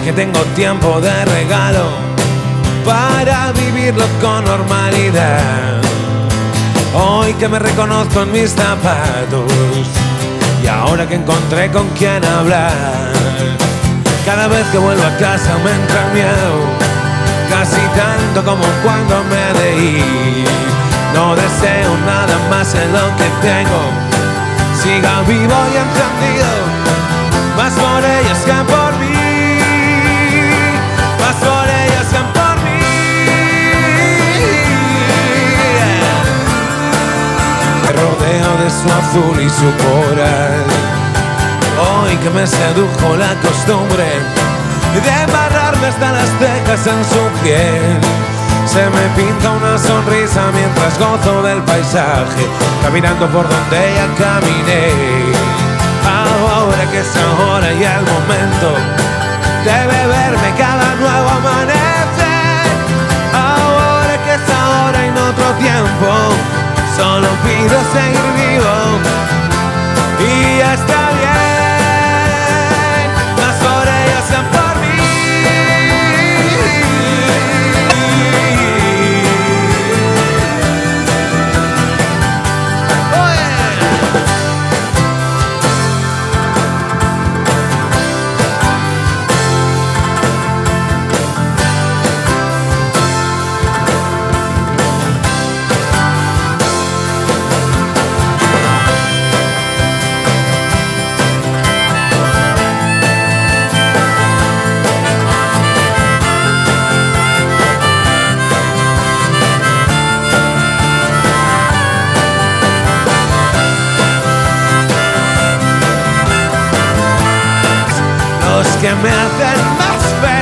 que tengo tiempo de regalo para vivirlo con normalidad. Hoy que me reconozco en mis zapatos y ahora que encontré con quién hablar, cada vez que vuelvo a casa me entra el miedo, casi tanto como cuando me he de ir. No deseo nada más en lo que tengo, siga vivo y encendido, más por ellas que por mí, más por ellas que por mí. Me rodeo de su azul y su coral, hoy que me sedujo la costumbre de embarrarme hasta las cejas en su piel. Se me pinta una sonrisa mientras gozo del paisaje, caminando por donde ella caminé. Ahora que es ahora y el momento de beberme cada nuevo amanecer. Ahora que es ahora y no otro tiempo, solo pido seguir vivo y ya está bien, más por ellas que por mí. Que me hacen más feliz.